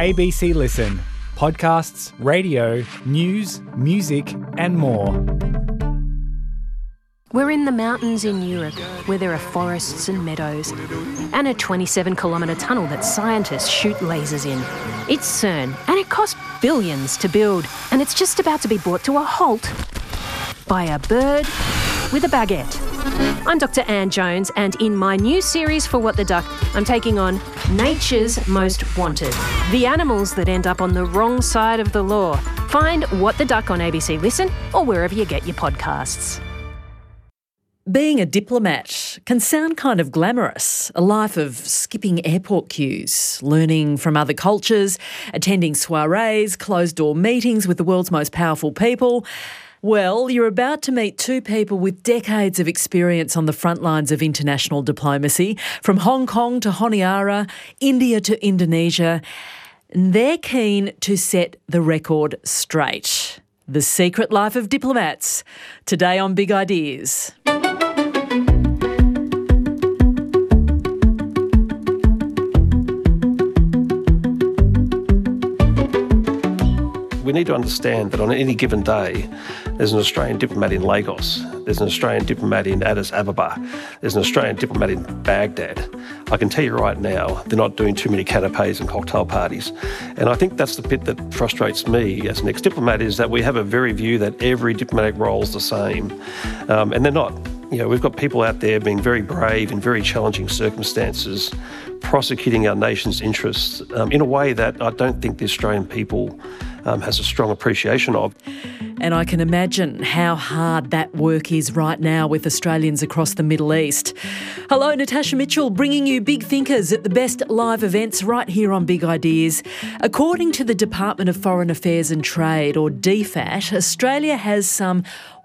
ABC Listen. Podcasts, radio, news, music and more. We're in the mountains in Europe where there are forests and meadows and a 27-kilometre tunnel that scientists shoot lasers in. It's CERN and it cost billions to build, and it's just about to be brought to a halt by a bird with a baguette. I'm Dr. Anne Jones, and in my new series for What the Duck, I'm taking on Nature's Most Wanted, the animals that end up on the wrong side of the law. Find What the Duck on ABC Listen or wherever you get your podcasts. Being a diplomat can sound kind of glamorous, a life of skipping airport queues, learning from other cultures, attending soirees, closed-door meetings with the world's most powerful people. Well, you're about to meet two people with decades of experience on the front lines of international diplomacy, from Hong Kong to Honiara, India to Indonesia. And they're keen to set the record straight. The Secret Life of Diplomats, today on Big Ideas. We need to understand that on any given day, there's an Australian diplomat in Lagos, there's an Australian diplomat in Addis Ababa, there's an Australian diplomat in Baghdad. I can tell you right now, they're not doing too many canapes and cocktail parties. And I think that's the bit that frustrates me as an ex-diplomat, is that we have a very view that every diplomatic role is the same, and they're not. You know, we've got people out there being very brave in very challenging circumstances, prosecuting our nation's interests in a way that I don't think the Australian people has a strong appreciation of. And I can imagine how hard that work is right now with Australians across the Middle East. Hello, Natasha Mitchell, bringing you Big Thinkers at the best live events right here on Big Ideas. According to the Department of Foreign Affairs and Trade, or DFAT, Australia has some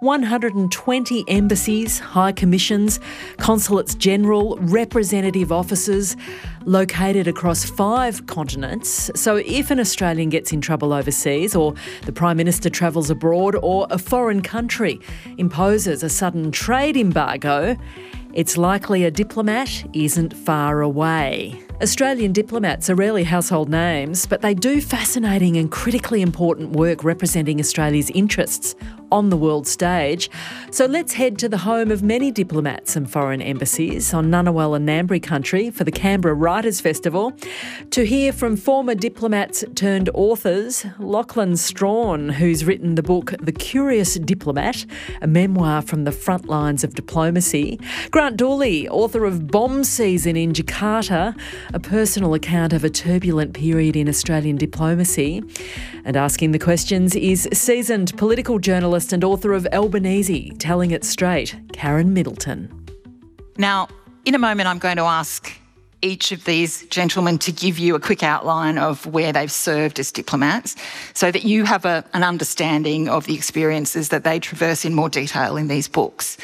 120 embassies, high commissions, consulates general, representative offices located across 5 continents. So if an Australian gets in trouble overseas, or the Prime Minister travels abroad, or a foreign country imposes a sudden trade embargo, it's likely a diplomat isn't far away. Australian diplomats are rarely household names, but they do fascinating and critically important work representing Australia's interests on the world stage. So let's head to the home of many diplomats and foreign embassies on Ngunnawal and Ngambri country for the Canberra Writers' Festival to hear from former diplomats turned authors, Lachlan Strawn, who's written the book The Curious Diplomat, a memoir from the front lines of diplomacy, Grant Dooley, author of Bomb Season in Jakarta, a personal account of a turbulent period in Australian diplomacy. And asking the questions is seasoned political journalist and author of Albanese, Telling It Straight, Karen Middleton. Now, in a moment, I'm going to ask each of these gentlemen to give you a quick outline of where they've served as diplomats so that you have an understanding of the experiences that they traverse in more detail in these books.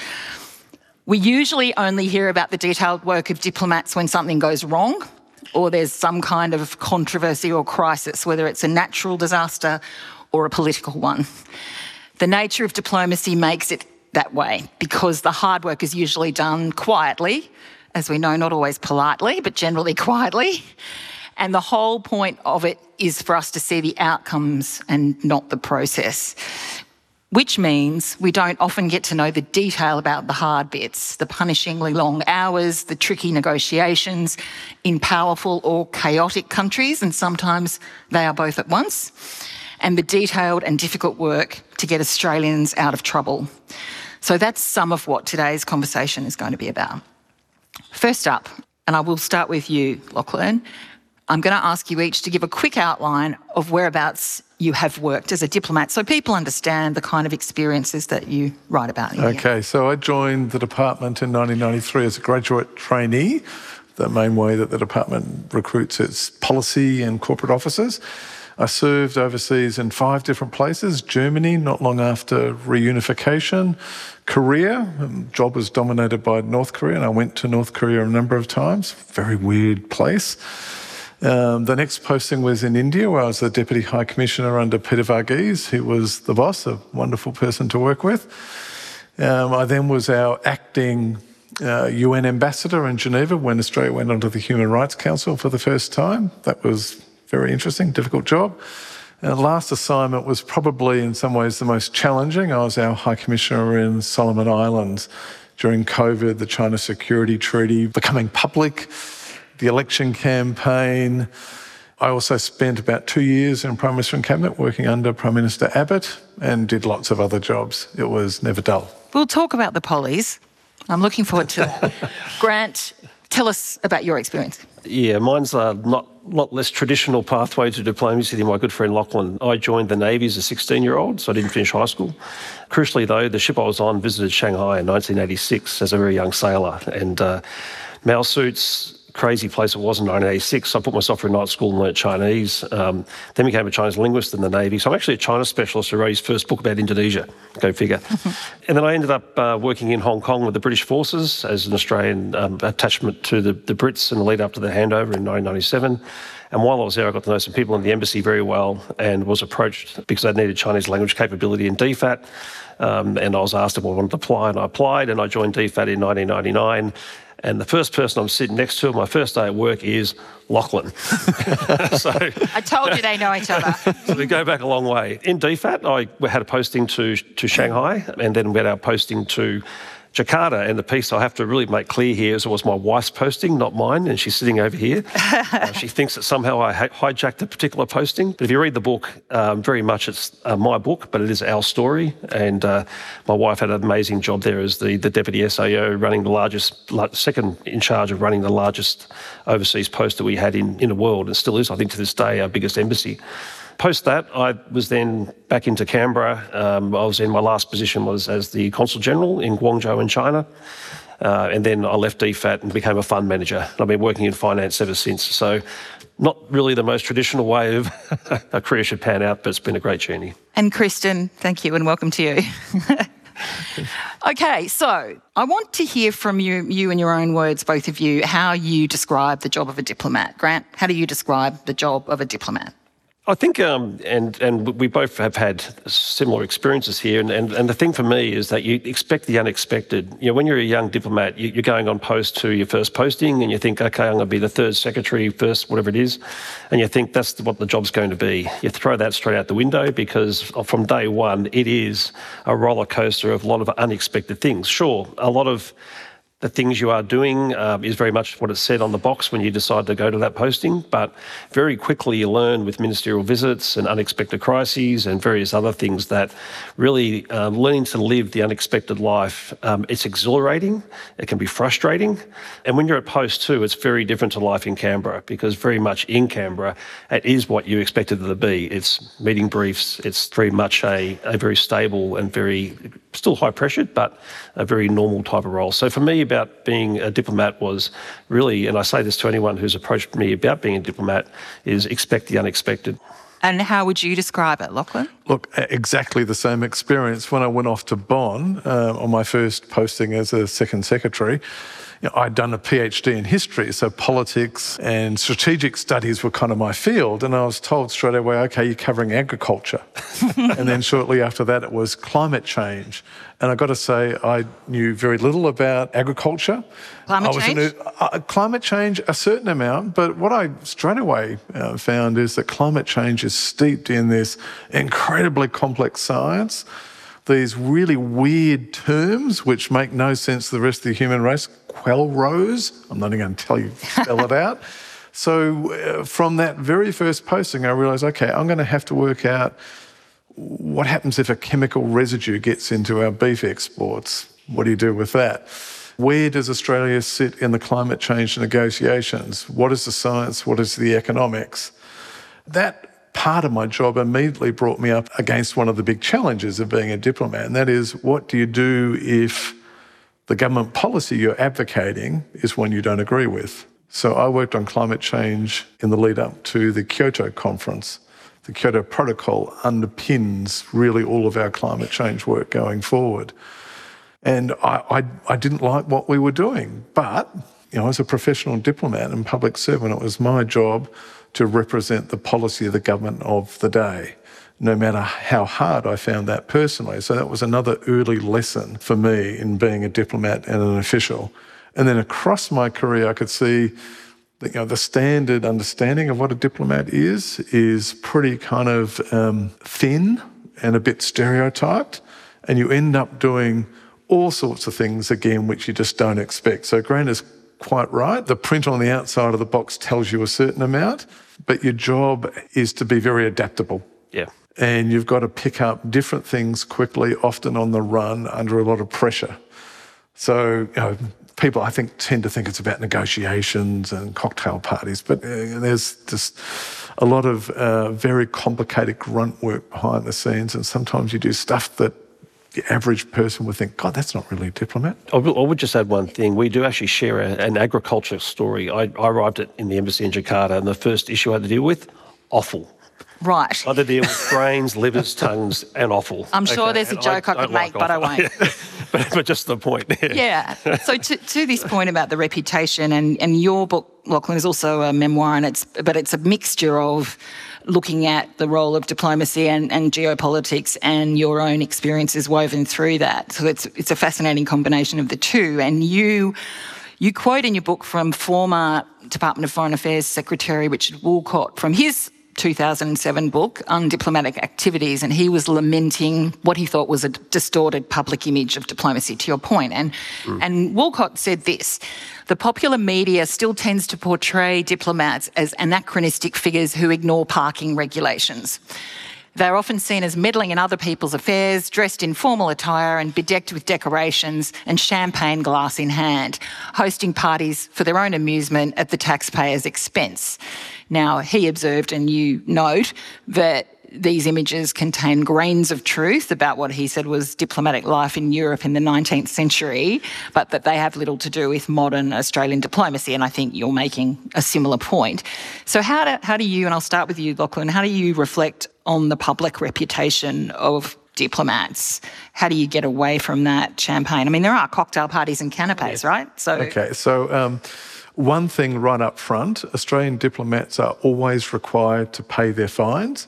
We usually only hear about the detailed work of diplomats when something goes wrong or there's some kind of controversy or crisis, whether it's a natural disaster or a political one. The nature of diplomacy makes it that way because the hard work is usually done quietly, as we know, not always politely, but generally quietly. And the whole point of it is for us to see the outcomes and not the process, which means we don't often get to know the detail about the hard bits, the punishingly long hours, the tricky negotiations in powerful or chaotic countries, and sometimes they are both at once, and the detailed and difficult work to get Australians out of trouble. So that's some of what today's conversation is going to be about. First up, and I will start with you, Lachlan, I'm going to ask you each to give a quick outline of whereabouts you have worked as a diplomat so people understand the kind of experiences that you write about. Okay, so I joined the department in 1993 as a graduate trainee, the main way that the department recruits its policy and corporate officers. I served overseas in 5 different places: Germany, not long after reunification; Korea, job was dominated by North Korea, and I went to North Korea a number of times. Very weird place. The next posting was in India, where I was the Deputy High Commissioner under Peter Varghese, who was the boss, a wonderful person to work with. I then was our acting UN ambassador in Geneva when Australia went onto the Human Rights Council for the first time. That was very interesting, difficult job. Our last assignment was probably in some ways the most challenging. I was our High Commissioner in Solomon Islands during COVID, the China Security Treaty becoming public, the election campaign. I also spent about 2 years in Prime Minister and Cabinet working under Prime Minister Abbott and did lots of other jobs. It was never dull. We'll talk about the pollies. I'm looking forward to it. Grant, tell us about your experience. Yeah, mine's a lot less traditional pathway to diplomacy than my good friend Lachlan. I joined the Navy as a 16-year-old, so I didn't finish high school. Crucially, though, the ship I was on visited Shanghai in 1986 as a very young sailor, and Mao suits, crazy place it was in 1986. So I put myself through night school and learnt Chinese, then became a Chinese linguist in the Navy. So I'm actually a China specialist who wrote his first book about Indonesia, go figure. And then I ended up working in Hong Kong with the British Forces as an Australian attachment to the Brits in the lead up to the handover in 1997. And while I was there, I got to know some people in the embassy very well and was approached because they needed Chinese language capability in DFAT. And I was asked if I wanted to apply, and I applied, and I joined DFAT in 1999. And the first person I'm sitting next to on my first day at work is Lachlan. So I told you they know each other. So we go back a long way. In DFAT, I had a posting to Shanghai, and then we had our posting to Jakarta. And the piece I have to really make clear here is it was my wife's posting, not mine, and she's sitting over here. She thinks that somehow I hijacked a particular posting. But if you read the book, very much it's my book, but it is our story. And my wife had an amazing job there as the deputy SAO, running the second in charge of running the largest overseas post that we had in the world, and still is, I think, to this day, our biggest embassy. Post that, I was then back into Canberra. My last position was as the Consul General in Guangzhou in China. And then I left DFAT and became a fund manager. I've been working in finance ever since. So not really the most traditional way of a career should pan out, but it's been a great journey. And Kristen, thank you and welcome to you. Okay, so I want to hear from you in your own words, both of you, how you describe the job of a diplomat. Grant, how do you describe the job of a diplomat? I think, and we both have had similar experiences here, and the thing for me is that you expect the unexpected. You know, when you're a young diplomat, you're going on post to your first posting, and you think, okay, I'm going to be the third secretary, first, whatever it is, and you think that's what the job's going to be. You throw that straight out the window because from day one, it is a roller coaster of a lot of unexpected things. Sure, a lot of the things you are doing is very much what it said on the box when you decide to go to that posting, but very quickly you learn with ministerial visits and unexpected crises and various other things that really learning to live the unexpected life, it's exhilarating, it can be frustrating, and when you're at post too, it's very different to life in Canberra because very much in Canberra, it is what you expected it to be. It's meeting briefs, it's very much a very stable and very, still high pressured, but a very normal type of role. So for me, about being a diplomat was really, and I say this to anyone who's approached me about being a diplomat, is expect the unexpected. And how would you describe it, Lachlan? Look, exactly the same experience. When I went off to Bonn on my first posting as a second secretary, I'd done a PhD in history, so politics and strategic studies were kind of my field, and I was told straight away, okay, you're covering agriculture. And then shortly after that, it was climate change. And I've got to say, I knew very little about agriculture. Climate change, a certain amount, but what I straight away found is that climate change is steeped in this incredibly complex science, these really weird terms which make no sense to the rest of the human race. Quellrose, I'm not even going to tell you, spell it out. So from that very first posting, I realised, okay, I'm going to have to work out what happens if a chemical residue gets into our beef exports. What do you do with that? Where does Australia sit in the climate change negotiations? What is the science? What is the economics? That part of my job immediately brought me up against one of the big challenges of being a diplomat, and that is, what do you do if the government policy you're advocating is one you don't agree with? So I worked on climate change in the lead up to the Kyoto conference. The Kyoto Protocol underpins really all of our climate change work going forward. And I didn't like what we were doing, but as a professional diplomat and public servant, it was my job to represent the policy of the government of the day, no matter how hard I found that personally. So that was another early lesson for me in being a diplomat and an official. And then across my career, I could see the standard understanding of what a diplomat is pretty kind of thin and a bit stereotyped, and you end up doing all sorts of things, again, which you just don't expect. So Grant is quite right. The print on the outside of the box tells you a certain amount, but your job is to be very adaptable. Yeah. And you've got to pick up different things quickly, often on the run, under a lot of pressure. So, people, I think, tend to think it's about negotiations and cocktail parties, but there's just a lot of very complicated grunt work behind the scenes, and sometimes you do stuff that the average person would think, God, that's not really a diplomat. I would just add one thing. We do actually share an agriculture story. I arrived in the embassy in Jakarta, and the first issue I had to deal with, offal. Right. I had to deal with brains, livers, tongues, and offal. I'm sure there's a joke I could make, but I won't. but just the point. Yeah. So to this point about the reputation, and your book, Lachlan, is also a memoir, and it's a mixture of looking at the role of diplomacy and geopolitics and your own experiences woven through that. So it's a fascinating combination of the two. And you quote in your book from former Department of Foreign Affairs Secretary Richard Woolcott from his 2007 book, Undiplomatic Activities, and he was lamenting what he thought was a distorted public image of diplomacy, to your point. And Woolcott said this: the popular media still tends to portray diplomats as anachronistic figures who ignore parking regulations. They're often seen as meddling in other people's affairs, dressed in formal attire and bedecked with decorations and champagne glass in hand, hosting parties for their own amusement at the taxpayer's expense. Now, he observed, and you note, that these images contain grains of truth about what he said was diplomatic life in Europe in the 19th century, but that they have little to do with modern Australian diplomacy, and I think you're making a similar point. So how do you, and I'll start with you, Lachlan, how do you reflect on the public reputation of diplomats? How do you get away from that champagne? I mean, there are cocktail parties and canapes, right? So one thing right up front, Australian diplomats are always required to pay their fines.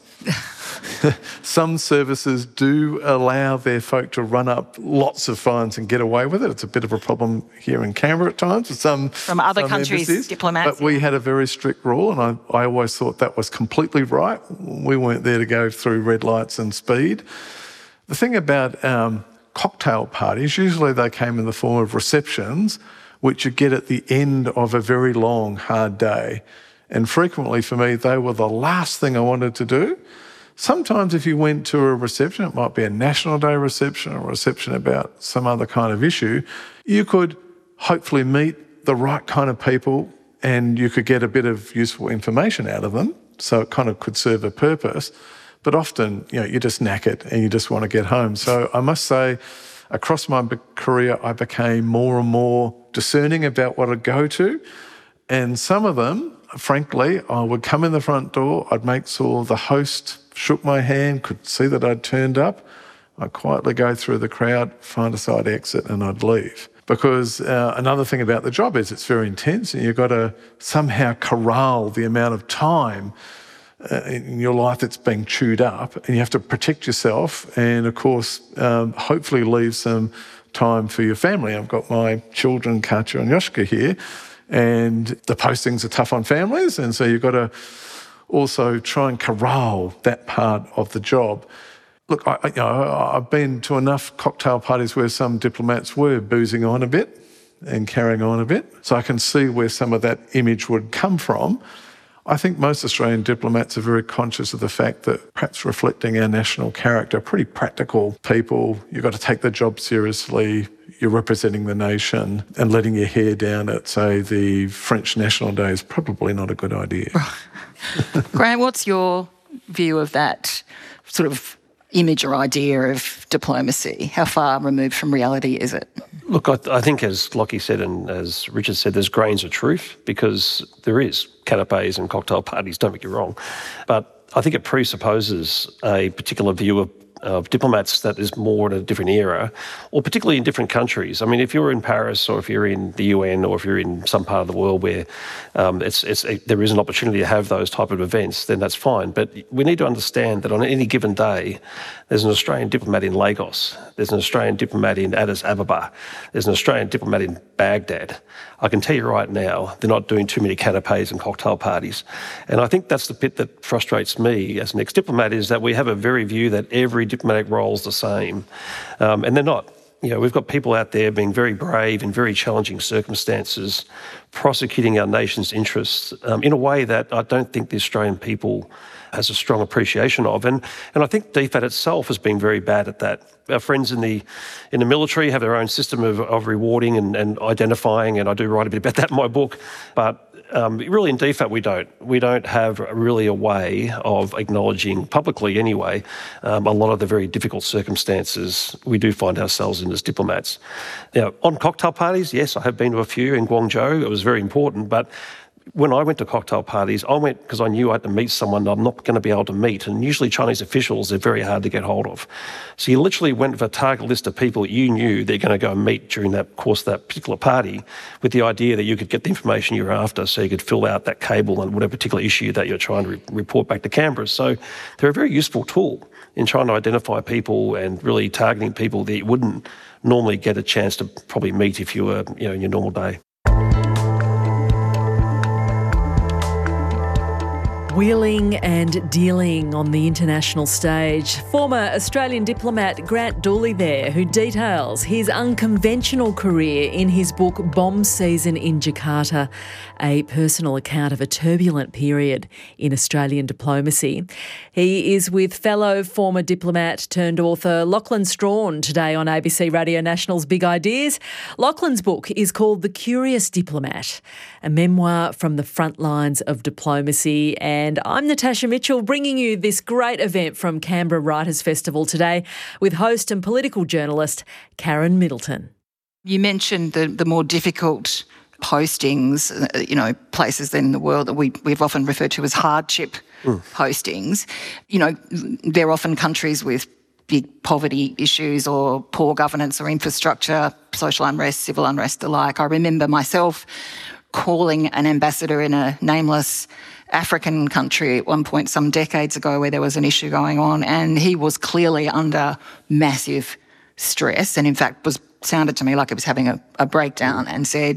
Some services do allow their folk to run up lots of fines and get away with it. It's a bit of a problem here in Canberra at times with some from other countries' embassies, diplomats. But we had a very strict rule, and I always thought that was completely right. We weren't there to go through red lights and speed. The thing about cocktail parties, usually they came in the form of receptions, which you get at the end of a very long, hard day. And frequently for me, they were the last thing I wanted to do. Sometimes if you went to a reception, it might be a National Day reception or a reception about some other kind of issue, you could hopefully meet the right kind of people and you could get a bit of useful information out of them. So it kind of could serve a purpose. But often, you're just knackered and you just want to get home. So I must say, across my career, I became more and more discerning about what I'd go to. And some of them, frankly, I would come in the front door, I'd make sure the host shook my hand, could see that I'd turned up. I'd quietly go through the crowd, find a side exit, and I'd leave. Because another thing about the job is it's very intense and you've got to somehow corral the amount of time in your life that's being chewed up, and you have to protect yourself and, of course, hopefully leave some time for your family. I've got my children, Katya and Yoshka, here, and the postings are tough on families, and so you've got to also try and corral that part of the job. Look, I've been to enough cocktail parties where some diplomats were boozing on a bit and carrying on a bit, so I can see where some of that image would come from. I think most Australian diplomats are very conscious of the fact that, perhaps reflecting our national character, pretty practical people. You've got to take the job seriously. You're representing the nation, and letting your hair down at, say, the French National Day is probably not a good idea. Grant, what's your view of that sort of image or idea of diplomacy? How far removed from reality is it? Look, I think, as Lockie said and as Richard said, there's grains of truth, because there is canapes and cocktail parties, don't get me wrong. But I think it presupposes a particular view of diplomats that is more in a different era, or particularly in different countries. I mean, if you're in Paris or if you're in the UN or if you're in some part of the world where there is an opportunity to have those type of events, then that's fine. But we need to understand that on any given day, there's an Australian diplomat in Lagos, there's an Australian diplomat in Addis Ababa, there's an Australian diplomat in Baghdad. I can tell you right now, they're not doing too many canapes and cocktail parties. And I think that's the bit that frustrates me as an ex-diplomat, is that we have a very view that every diplomatic role is the same. And they're not. You know, we've got people out there being very brave in very challenging circumstances, prosecuting our nation's interests in a way that I don't think the Australian people has a strong appreciation of. And I think DFAT itself has been very bad at that. Our friends in the military have their own system of rewarding and identifying, and I do write a bit about that in my book. But really in DFAT we don't have really a way of acknowledging publicly anyway a lot of the very difficult circumstances we do find ourselves in as diplomats. Now, on cocktail parties, yes, I have been to a few in Guangzhou. It was very important, but when I went to cocktail parties, I went because I knew I had to meet someone that I'm not going to be able to meet. And usually Chinese officials, they're very hard to get hold of. So you literally went with a target list of people that you knew they're going to go and meet during that course of that particular party, with the idea that you could get the information you were after so you could fill out that cable on whatever particular issue that you're trying to report back to Canberra. So they're a very useful tool in trying to identify people and really targeting people that you wouldn't normally get a chance to probably meet if you were, in your normal day. Wheeling and dealing on the international stage. Former Australian diplomat Grant Dooley there, who details his unconventional career in his book Bomb Season in Jakarta, a personal account of a turbulent period in Australian diplomacy. He is with fellow former diplomat turned author Lachlan Strachan today on ABC Radio National's Big Ideas. Lachlan's book is called The Curious Diplomat, a memoir from the front lines of diplomacy. And I'm Natasha Mitchell, bringing you this great event from Canberra Writers' Festival today with host and political journalist Karen Middleton. You mentioned the more difficult postings, places in the world that we've often referred to as hardship postings. They're often countries with big poverty issues or poor governance or infrastructure, social unrest, civil unrest alike. I remember myself calling an ambassador in a nameless African country at one point some decades ago where there was an issue going on, and he was clearly under massive stress and in fact sounded to me like he was having a breakdown and said,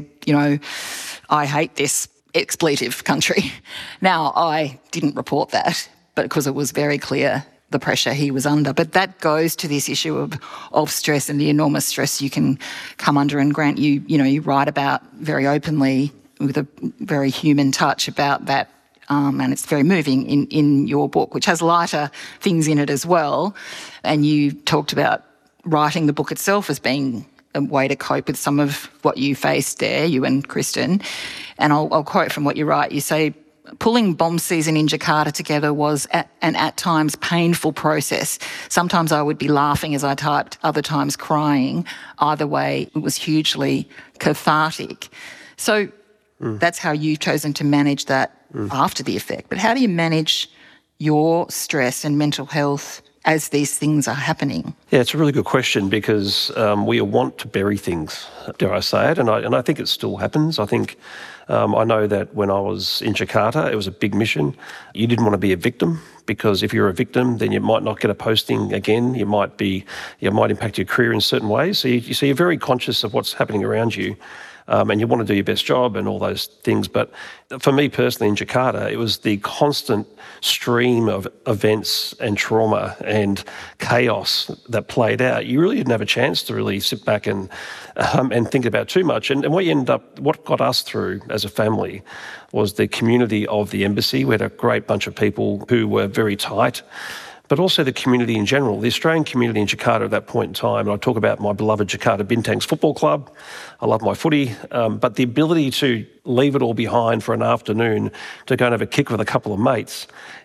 I hate this expletive country. Now, I didn't report that, but because it was very clear the pressure he was under. But that goes to this issue of stress and the enormous stress you can come under. And Grant, you write about very openly with a very human touch about that. And it's very moving in your book, which has lighter things in it as well. And you talked about writing the book itself as being a way to cope with some of what you faced there, you and Kristen. And I'll quote from what you write. You say, pulling Bomb Season in Jakarta together was an at times painful process. Sometimes I would be laughing as I typed, other times crying. Either way, it was hugely cathartic. So that's how you've chosen to manage that after the effect. But how do you manage your stress and mental health as these things are happening? Yeah, it's a really good question because we want to bury things, dare I say it, and I think it still happens. I think I know that when I was in Jakarta, it was a big mission. You didn't want to be a victim because if you're a victim, then you might not get a posting again. You might impact your career in certain ways. So you're very conscious of what's happening around you. And you want to do your best job and all those things. But for me personally in Jakarta, it was the constant stream of events and trauma and chaos that played out. You really didn't have a chance to really sit back and think about too much. And what got us through as a family was the community of the embassy. We had a great bunch of people who were very tight, but also the community in general, the Australian community in Jakarta at that point in time. And I talk about my beloved Jakarta Bintangs Football Club. I love my footy, but the ability to leave it all behind for an afternoon to go and have a kick with a couple of mates,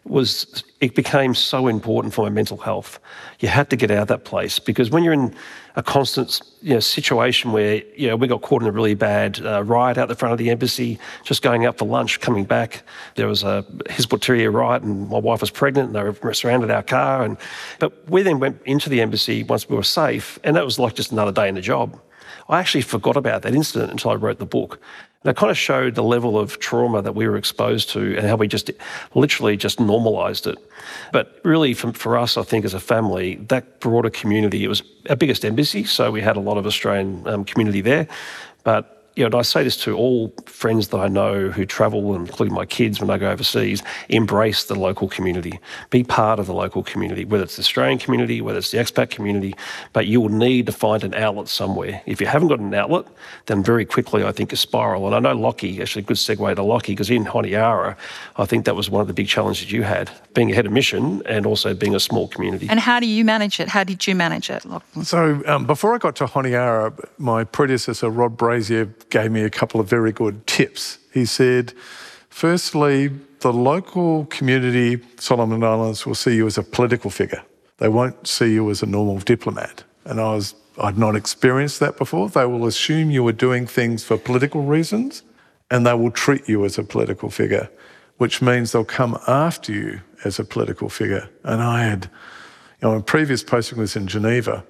it became so important for my mental health. You had to get out of that place, because when you're in a constant situation where we got caught in a really bad riot out the front of the embassy, just going out for lunch, coming back, there was a Hizb ut-Tahrir riot and my wife was pregnant and they surrounded our car. But we then went into the embassy once we were safe, and that was like just another day in the job. I actually forgot about that incident until I wrote the book. And it kind of showed the level of trauma that we were exposed to and how we just literally just normalised it. But really, for us, I think, as a family, that broader community, it was our biggest embassy, so we had a lot of Australian community there. But I say this to all friends that I know who travel, including my kids when they go overseas: embrace the local community. Be part of the local community, whether it's the Australian community, whether it's the expat community, but you will need to find an outlet somewhere. If you haven't got an outlet, then very quickly I think you spiral. And I know Lockie, actually a good segue to Lockie, because in Honiara, I think that was one of the big challenges you had, being a head of mission and also being a small community. And how do you manage it? How did you manage it, Lockie? So before I got to Honiara, my predecessor, Rod Brazier, gave me a couple of very good tips. He said, firstly, the local community, Solomon Islands, will see you as a political figure. They won't see you as a normal diplomat. And I'd not experienced that before. They will assume you are doing things for political reasons, and they will treat you as a political figure, which means they'll come after you as a political figure. And I had, my previous posting was in Geneva,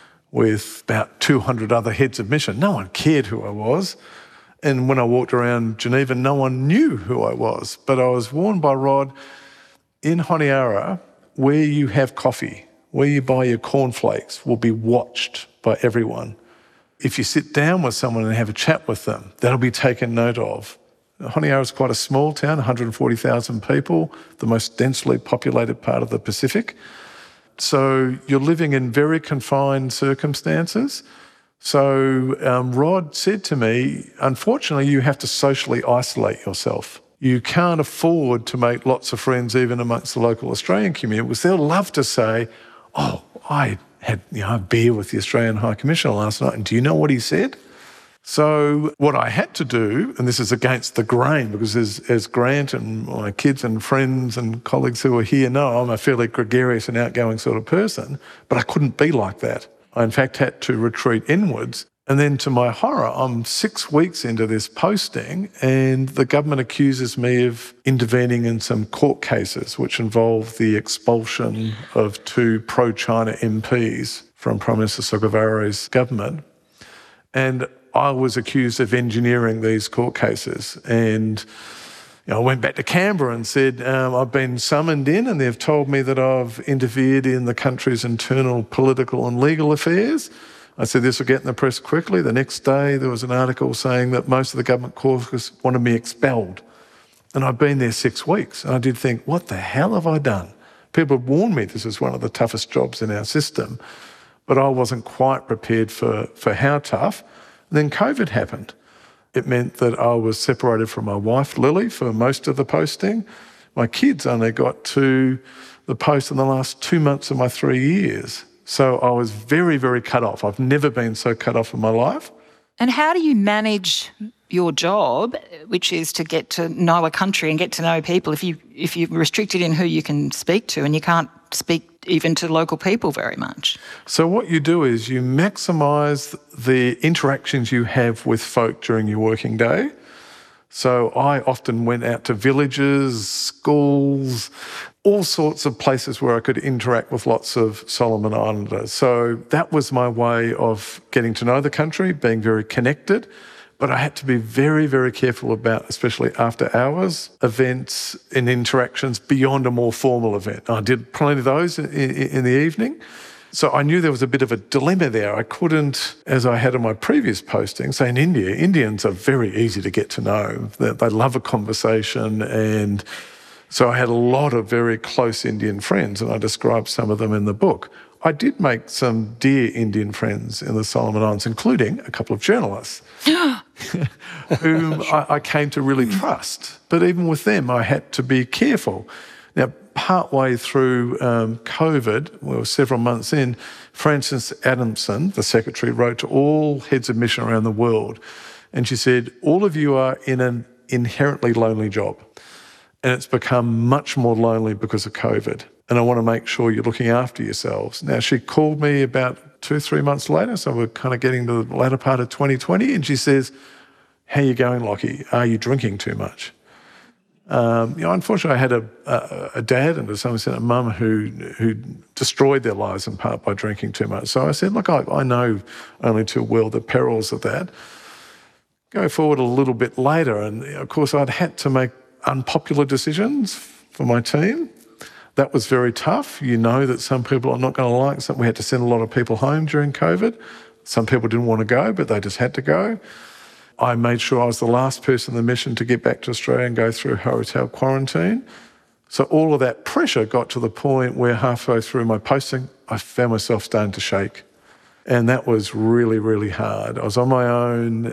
with about 200 other heads of mission. No one cared who I was. And when I walked around Geneva, no one knew who I was. But I was warned by Rod, in Honiara, where you have coffee, where you buy your cornflakes, will be watched by everyone. If you sit down with someone and have a chat with them, that'll be taken note of. Honiara is quite a small town, 140,000 people, the most densely populated part of the Pacific. So you're living in very confined circumstances. So Rod said to me, unfortunately, you have to socially isolate yourself. You can't afford to make lots of friends even amongst the local Australian community, because they'll love to say, oh, I had a beer with the Australian High Commissioner last night, and do you know what he said? So what I had to do, and this is against the grain, because as Grant and my kids and friends and colleagues who are here know, I'm a fairly gregarious and outgoing sort of person, but I couldn't be like that. I, in fact, had to retreat inwards. And then to my horror, I'm 6 weeks into this posting and the government accuses me of intervening in some court cases which involve the expulsion of 2 pro-China MPs from Prime Minister Sogavare's government. And I was accused of engineering these court cases, and I went back to Canberra and said, I've been summoned in and they've told me that I've interfered in the country's internal political and legal affairs. I said this will get in the press quickly. The next day there was an article saying that most of the government caucus wanted me expelled. And I've been there 6 weeks. And I did think, what the hell have I done? People had warned me this is one of the toughest jobs in our system, but I wasn't quite prepared for how tough. And then COVID happened. It meant that I was separated from my wife, Lily, for most of the posting. My kids only got to the post in the last 2 months of my 3 years. So I was very, very cut off. I've never been so cut off in my life. And how do you manage your job, which is to get to know a country and get to know people, if you're restricted in who you can speak to and you can't speak even to local people very much? So what you do is you maximise the interactions you have with folk during your working day. So I often went out to villages, schools, all sorts of places where I could interact with lots of Solomon Islanders. So that was my way of getting to know the country, being very connected. But I had to be very, very careful about, especially after hours, events and interactions beyond a more formal event. I did plenty of those in the evening. So I knew there was a bit of a dilemma there. I couldn't, as I had in my previous posting, say in India, Indians are very easy to get to know. They love a conversation. And so I had a lot of very close Indian friends, and I described some of them in the book. I did make some dear Indian friends in the Solomon Islands, including a couple of journalists whom I came to really trust. But even with them, I had to be careful. Now, partway through COVID, we were several months in, Francis Adamson, the secretary, wrote to all heads of mission around the world And she said, all of you are in an inherently lonely job. And it's become much more lonely because of COVID. And I want to make sure you're looking after yourselves. Now, she called me about 2-3 months later, so we're kind of getting to the latter part of 2020, and she says, how are you going, Lockie? Are you drinking too much? Unfortunately, I had a dad and to some extent a mum who destroyed their lives in part by drinking too much. So I said, look, I know only too well the perils of that. Go forward a little bit later, and of course I'd had to make unpopular decisions for my team. That was very tough. You know that some people are not going to like something. We had to send a lot of people home during COVID. Some people didn't want to go, but they just had to go. I made sure I was the last person in the mission to get back to Australia and go through hotel quarantine. So all of that pressure got to the point where halfway through my posting, I found myself starting to shake. And that was really, really hard. I was on my own.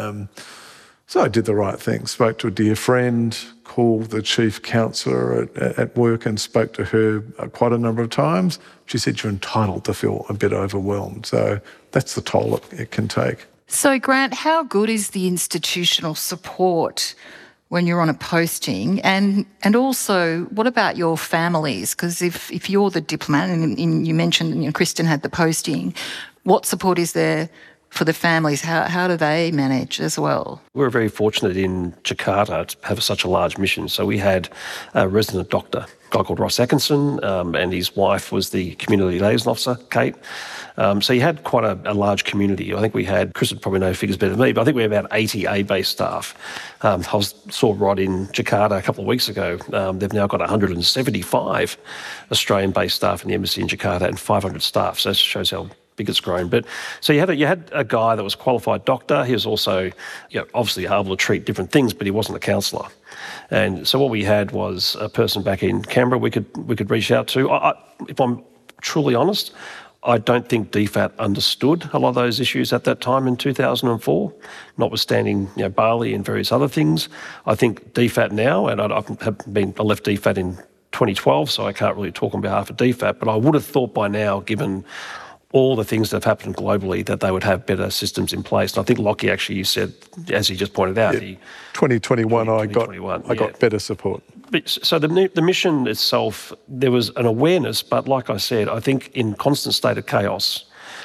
So I did the right thing, spoke to a dear friend, called the chief counsellor at work and spoke to her quite a number of times. She said, you're entitled to feel a bit overwhelmed. So that's the toll it can take. So, Grant, how good is the institutional support when you're on a posting? And also, what about your families? Because if you're the diplomat, and you mentioned Kristen had the posting, what support is there for the families? How do they manage as well? We were very fortunate in Jakarta to have such a large mission. So we had a resident doctor, a guy called Ross Atkinson, and his wife was the community liaison officer, Kate. So you had quite a large community. I think we had, Chris would probably know figures better than me, but I think we had about 80 A-based staff. I saw Rod in Jakarta a couple of weeks ago. They've now got 175 Australian-based staff in the embassy in Jakarta and 500 staff. So that shows how big it's grown. But so you had a guy that was a qualified doctor. He was also obviously able to treat different things, but he wasn't a counsellor. And so what we had was a person back in Canberra we could reach out to. If I'm truly honest, I don't think DFAT understood a lot of those issues at that time in 2004, notwithstanding Bali and various other things. I think DFAT now, and I left DFAT in 2012, so I can't really talk on behalf of DFAT, but I would have thought by now, given all the things that have happened globally, that they would have better systems in place. And I think Lockie actually said, as he just pointed out, 2021 I got better support. So the mission itself, there was an awareness, but like I said, I think in constant state of chaos,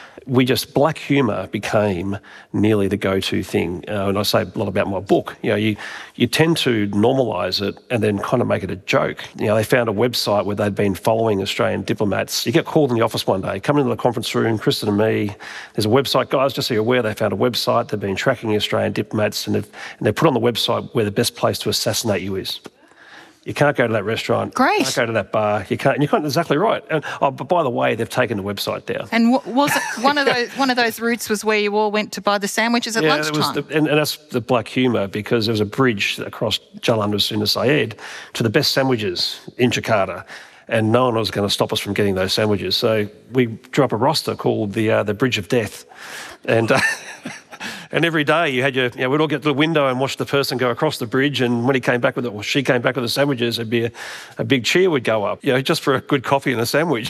black humour became nearly the go-to thing. And I say a lot about my book. You tend to normalise it and then kind of make it a joke. They found a website where they'd been following Australian diplomats. You get called in the office one day, come into the conference room, Kristen and me, there's a website, guys, just so you're aware, they found a website, they've been tracking Australian diplomats and they put on the website where the best place to assassinate you is. You can't go to that restaurant. Great. You can't go to that bar. You can't. Exactly right. And but by the way, they've taken the website down. And was it one of those routes was where you all went to buy the sandwiches at lunchtime? And that's the black humour, because there was a bridge across Jalan Hussein Said to the best sandwiches in Jakarta, and no one was going to stop us from getting those sandwiches. So we drew up a roster called the Bridge of Death, and. And every day you had we'd all get to the window and watch the person go across the bridge, and when he came back with it, or she came back with the sandwiches, there'd be a big cheer would go up, just for a good coffee and a sandwich.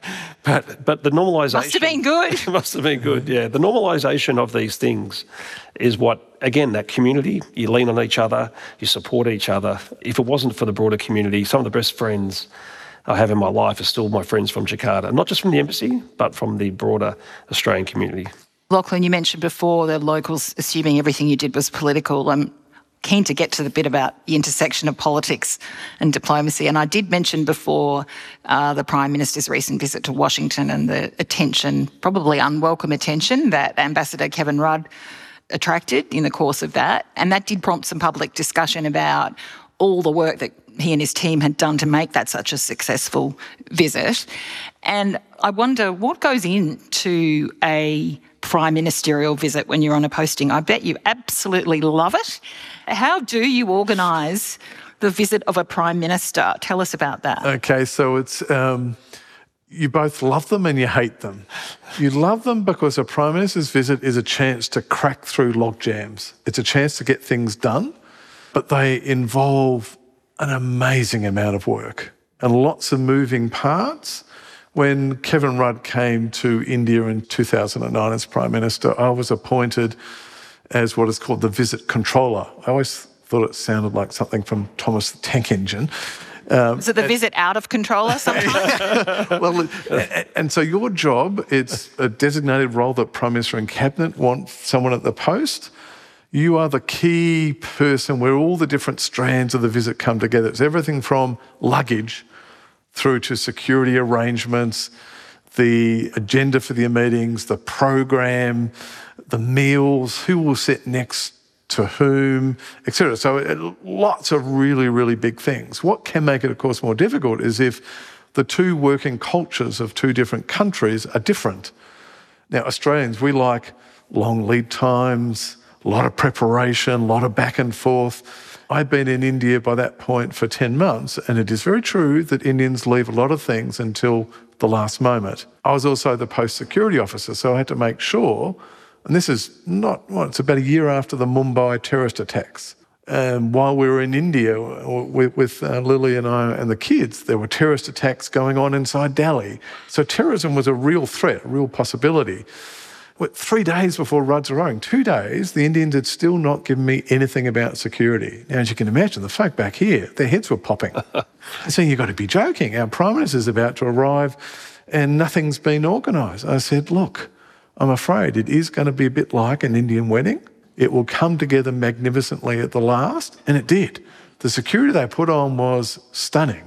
but the normalisation... Must have been good. It must have been good, yeah. The normalisation of these things is what, again, that community, you lean on each other, you support each other. If it wasn't for the broader community, some of the best friends I have in my life are still my friends from Jakarta, not just from the embassy, but from the broader Australian community. Lachlan, you mentioned before the locals assuming everything you did was political. I'm keen to get to the bit about the intersection of politics and diplomacy. And I did mention before the Prime Minister's recent visit to Washington and the attention, probably unwelcome attention, that Ambassador Kevin Rudd attracted in the course of that. And that did prompt some public discussion about all the work that he and his team had done to make that such a successful visit. And I wonder what goes into a prime ministerial visit when you're on a posting. I bet you absolutely love it. How do you organise the visit of a prime minister? Tell us about that. Okay, so it's you both love them and you hate them. You love them because a prime minister's visit is a chance to crack through log jams. It's a chance to get things done, but they involve an amazing amount of work and lots of moving parts. When Kevin Rudd came to India in 2009 as Prime Minister, I was appointed as what is called the visit controller. I always thought it sounded like something from Thomas the Tank Engine. Is it the visit out of controller sometimes? Well, and so your job, it's a designated role that Prime Minister and Cabinet want someone at the post. You are the key person where all the different strands of the visit come together. It's everything from luggage through to security arrangements, the agenda for the meetings, the program, the meals, who will sit next to whom, etc. So lots of really, really big things. What can make it, of course, more difficult is if the two working cultures of two different countries are different. Now, Australians, we like long lead times, a lot of preparation, a lot of back and forth. I'd been in India by that point for 10 months, and it is very true that Indians leave a lot of things until the last moment. I was also the post security officer, so I had to make sure, and this is it's about a year after the Mumbai terrorist attacks. While we were in India with Lily and I and the kids, there were terrorist attacks going on inside Delhi. So terrorism was a real threat, a real possibility. 3 days before Rudd's arriving, 2 days, the Indians had still not given me anything about security. Now, as you can imagine, the folk back here, their heads were popping. So you've got to be joking. Our Prime Minister's about to arrive and nothing's been organised. I said, look, I'm afraid it is going to be a bit like an Indian wedding. It will come together magnificently at the last, and it did. The security they put on was stunning.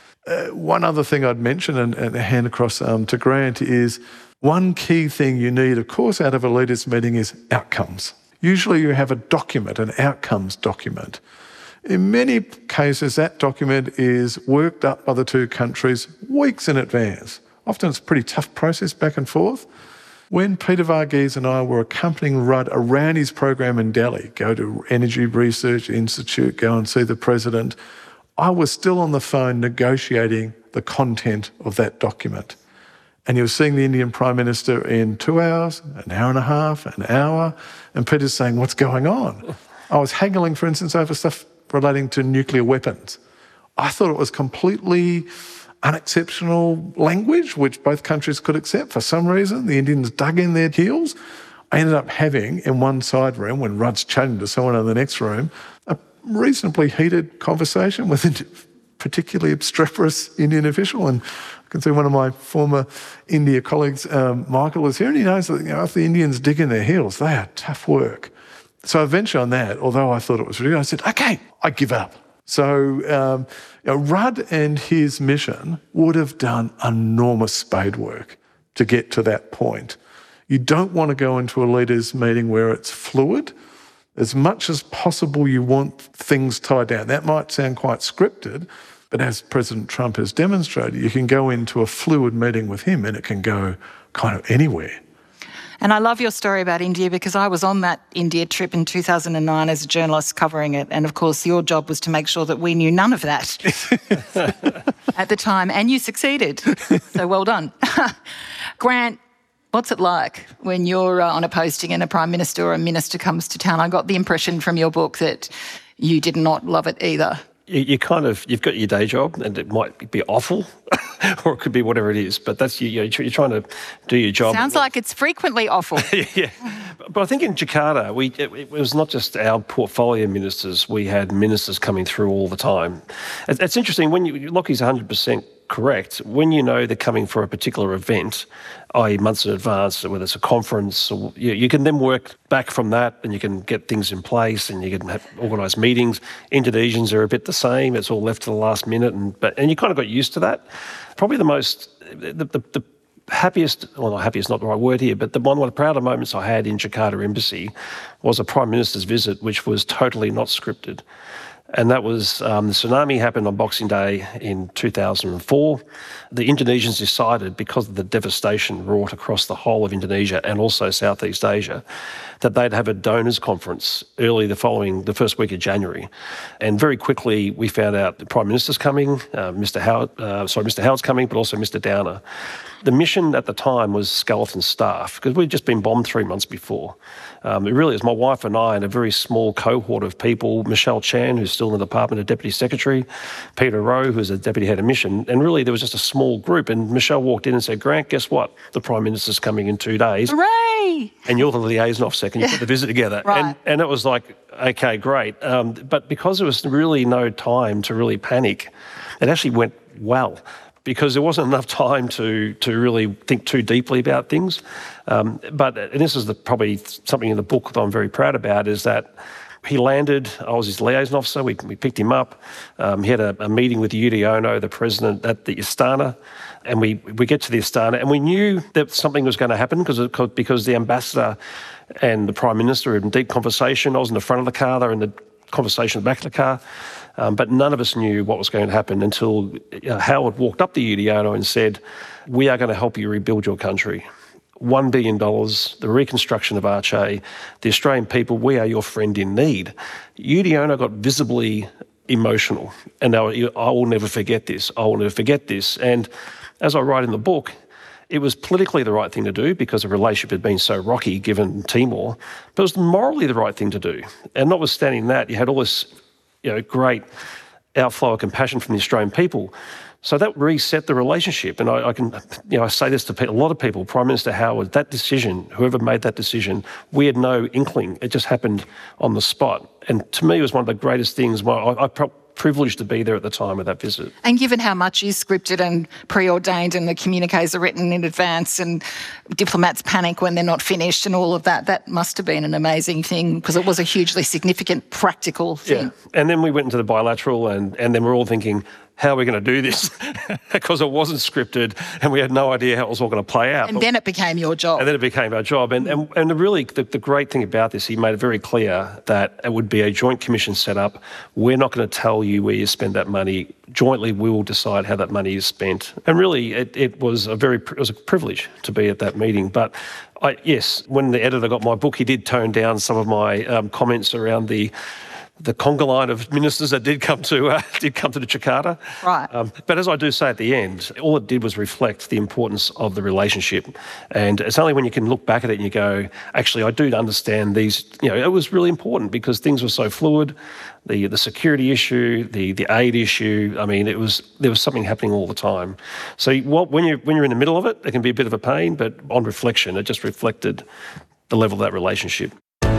One other thing I'd mention and hand across to Grant is one key thing you need, of course, out of a leaders' meeting is outcomes. Usually you have a document, an outcomes document. In many cases, that document is worked up by the two countries weeks in advance. Often it's a pretty tough process back and forth. When Peter Varghese and I were accompanying Rudd around his program in Delhi, go to Energy Research Institute, go and see the President, I was still on the phone negotiating the content of that document. And he was seeing the Indian Prime Minister in 2 hours, an hour and a half, an hour, and Peter's saying, what's going on? I was haggling, for instance, over stuff relating to nuclear weapons. I thought it was completely unexceptional language, which both countries could accept. For some reason, the Indians dug in their heels. I ended up having, in one side room, when Rudd's chatting to someone in the next room, a reasonably heated conversation with a particularly obstreperous Indian official. And I can see one of my former India colleagues, Michael, is here, and he knows that if the Indians dig in their heels, they are tough work. So eventually on that, although I thought it was ridiculous, I said, OK, I give up. So Rudd and his mission would have done enormous spade work to get to that point. You don't want to go into a leaders' meeting where it's fluid. As much as possible, you want things tied down. That might sound quite scripted, but as President Trump has demonstrated, you can go into a fluid meeting with him and it can go kind of anywhere. And I love your story about India because I was on that India trip in 2009 as a journalist covering it. And of course, your job was to make sure that we knew none of that at the time. And you succeeded. So well done. Grant, what's it like when you're on a posting and a Prime Minister or a Minister comes to town? I got the impression from your book that you did not love it either. You've got your day job, and it might be awful, or it could be whatever it is. But that's you're trying to do your job. Sounds like it's frequently awful. Yeah, but I think in Jakarta, it was not just our portfolio ministers. We had ministers coming through all the time. It's interesting when Lockie's 100% correct. When you know they're coming for a particular event, i.e. months in advance, whether it's a conference, or you can then work back from that and you can get things in place and you can organise meetings. Indonesians are a bit the same. It's all left to the last minute, and you kind of got used to that. Probably the happiest, well, not happiest, not the right word here, but one of the prouder moments I had in Jakarta Embassy was a Prime Minister's visit, which was totally not scripted. And that was the tsunami happened on Boxing Day in 2004. The Indonesians decided, because of the devastation wrought across the whole of Indonesia and also Southeast Asia, that they'd have a donors conference early the first week of January. And very quickly we found out the Prime Minister's coming, Mr. Howard's coming, but also Mr. Downer. The mission at the time was skeleton staff, because we'd just been bombed 3 months before. It really is my wife and I and a very small cohort of people, Michelle Chan, who's still in the department, a deputy secretary, Peter Rowe, who was a deputy head of mission, and really there was just a small group. And Michelle walked in and said, "Grant, guess what? The Prime Minister's coming in 2 days. Hooray! And you're the liaison officer, can you put the visit together?" Right. And it was like, okay, great. But because there was really no time to really panic, it actually went well, because there wasn't enough time to really think too deeply about things. And this is probably something in the book that I'm very proud about, is that he landed. I was his liaison officer. We picked him up. He had a meeting with Yudhoyono, the president, at the Astana, and we get to the Astana, and we knew that something was going to happen because the ambassador and the Prime Minister were in deep conversation. I was in the front of the car, they were in the conversation at the back of the car. But none of us knew what was going to happen until Howard walked up to Yudhoyono and said, "We are going to help you rebuild your country. $1 billion, the reconstruction of Aceh, the Australian people, we are your friend in need." Yudhoyono got visibly emotional, and I will never forget this. I will never forget this. And as I write in the book, it was politically the right thing to do because the relationship had been so rocky given Timor, but it was morally the right thing to do. And notwithstanding that, you had all this great outflow of compassion from the Australian people. So that reset the relationship. And I say this to a lot of people, Prime Minister Howard, that decision, whoever made that decision, we had no inkling. It just happened on the spot. And to me, it was one of the greatest things. I privileged to be there at the time of that visit. And given how much is scripted and preordained and the communiques are written in advance and diplomats panic when they're not finished and all of that, that must have been an amazing thing, because it was a hugely significant practical thing. Yeah. And then we went into the bilateral and then we're all thinking, how are we going to do this? Because it wasn't scripted and we had no idea how it was all going to play out. And then it became your job. And then it became our job. And the great thing about this, he made it very clear that it would be a joint commission set up. We're not going to tell you where you spend that money. Jointly, we will decide how that money is spent. And really, it was a privilege to be at that meeting. But yes, when the editor got my book, he did tone down some of my comments around the conga line of ministers that did come to the Jakarta. Right. But as I do say at the end, all it did was reflect the importance of the relationship. And it's only when you can look back at it and you go, actually, I do understand these. It was really important because things were so fluid. The security issue, the aid issue. I mean, there was something happening all the time. So when you're in the middle of it, it can be a bit of a pain. But on reflection, it just reflected the level of that relationship.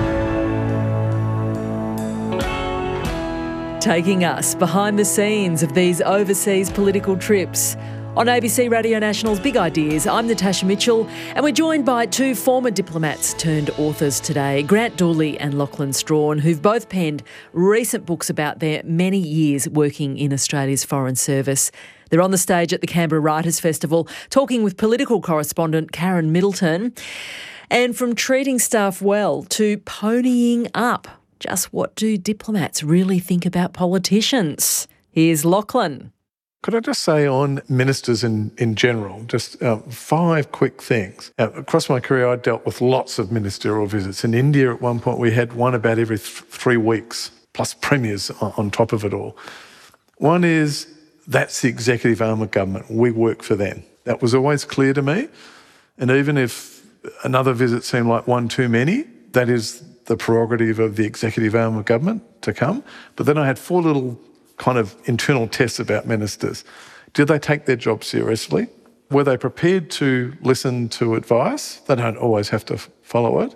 Taking us behind the scenes of these overseas political trips. On ABC Radio National's Big Ideas, I'm Natasha Mitchell, and we're joined by two former diplomats turned authors today, Grant Dooley and Lachlan Strachan, who've both penned recent books about their many years working in Australia's Foreign Service. They're on the stage at the Canberra Writers' Festival, talking with political correspondent Karen Middleton. And from treating staff well to ponying up. Just what do diplomats really think about politicians? Here's Lachlan. Could I just say on ministers in general, just 5 quick things. Across my career, I dealt with lots of ministerial visits. In India, at one point, we had one about every 3 weeks, plus premiers on top of it all. One is, that's the executive arm of government. We work for them. That was always clear to me. And even if another visit seemed like one too many, that is the prerogative of the executive arm of government to come. But then I had 4 little kind of internal tests about ministers. Did they take their job seriously? Were they prepared to listen to advice? They don't always have to follow it.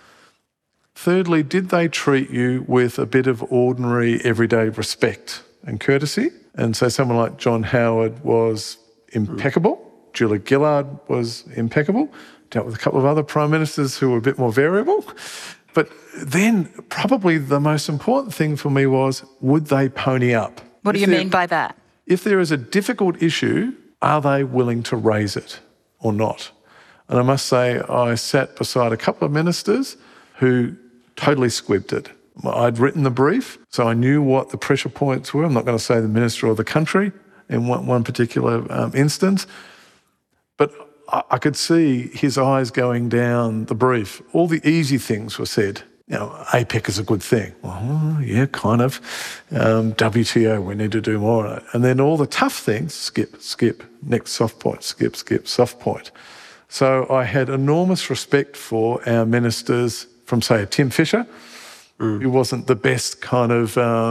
Thirdly, did they treat you with a bit of ordinary everyday respect and courtesy? And so someone like John Howard was impeccable. Julia Gillard was impeccable. Dealt with a couple of other prime ministers who were a bit more variable. But then probably the most important thing for me was, would they pony up? What do you mean by that? If there is a difficult issue, are they willing to raise it or not? And I must say, I sat beside a couple of ministers who totally squibbed it. I'd written the brief, so I knew what the pressure points were. I'm not going to say the minister or the country in one particular instance, but I could see his eyes going down the brief. All the easy things were said. APEC is a good thing. Well, yeah, kind of. WTO, we need to do more on it. And then all the tough things, skip, next soft point, skip, soft point. So I had enormous respect for our ministers from, say, Tim Fischer, He wasn't the best kind of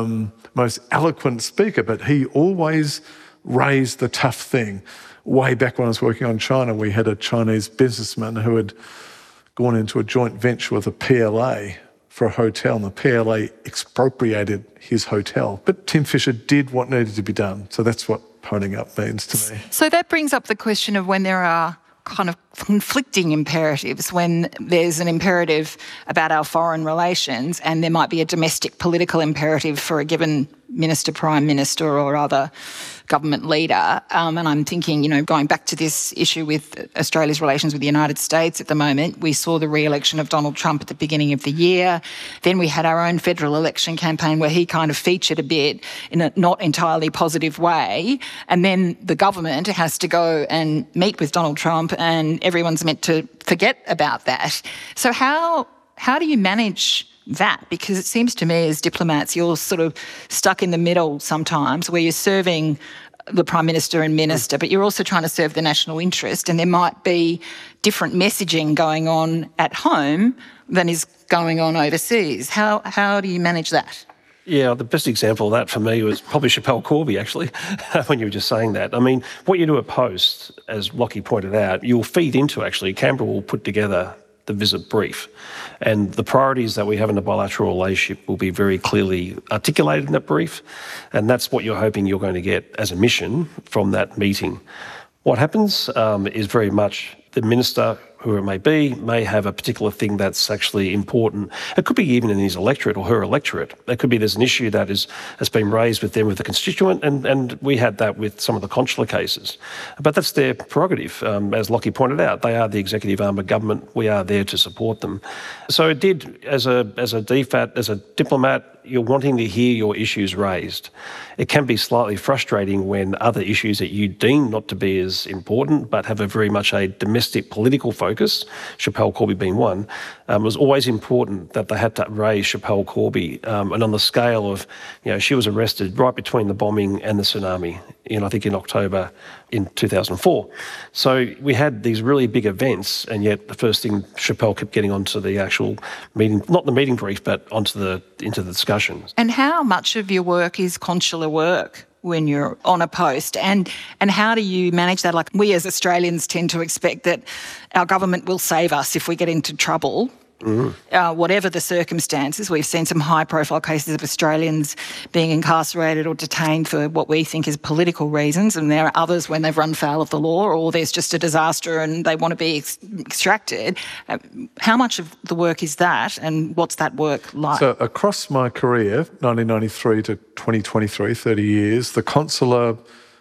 most eloquent speaker, but he always raised the tough thing. Way back when I was working on China, we had a Chinese businessman who had gone into a joint venture with a PLA for a hotel, and the PLA expropriated his hotel. But Tim Fischer did what needed to be done. So that's what honing up means to me. So that brings up the question of when there are kind of conflicting imperatives, when there's an imperative about our foreign relations and there might be a domestic political imperative for a given minister, prime minister or other government leader. And I'm thinking, going back to this issue with Australia's relations with the United States at the moment, we saw the re-election of Donald Trump at the beginning of the year. Then we had our own federal election campaign where he kind of featured a bit in a not entirely positive way. And then the government has to go and meet with Donald Trump and everyone's meant to forget about that. So how do you manage that? Because it seems to me as diplomats you're sort of stuck in the middle sometimes where you're serving the Prime Minister and Minister, but you're also trying to serve the national interest, and there might be different messaging going on at home than is going on overseas. How do you manage that? Yeah, the best example of that for me was probably Schapelle Corby, actually, when you were just saying that. I mean, what you do at Post, as Lockie pointed out, you'll feed into, actually, Canberra will put together the visit brief. And the priorities that we have in the bilateral relationship will be very clearly articulated in that brief. And that's what you're hoping you're going to get as a mission from that meeting. What happens is very much the minister, whoever it may be, may have a particular thing that's actually important. It could be even in his electorate or her electorate. It could be there's an issue that has been raised with them with the constituent, and we had that with some of the consular cases. But that's their prerogative. As Lockie pointed out, they are the executive arm of government. We are there to support them. So it did, as a DFAT, as a diplomat, you're wanting to hear your issues raised. It can be slightly frustrating when other issues that you deem not to be as important but have a very much a domestic political focus, Schapelle Corby being one, it was always important that they had to raise Schapelle Corby. And on the scale of, she was arrested right between the bombing and the tsunami, I think in October in 2004. So we had these really big events, and yet the first thing Schapelle kept getting onto the actual meeting, not the meeting brief, but into the discussions. And how much of your work is consular work when you're on a post, and how do you manage that? Like, we as Australians tend to expect that our government will save us if we get into trouble. Whatever the circumstances. We've seen some high-profile cases of Australians being incarcerated or detained for what we think is political reasons, and there are others when they've run foul of the law, or there's just a disaster and they want to be extracted. How much of the work is that, and what's that work like? So across my career, 1993 to 2023, 30 years, the consular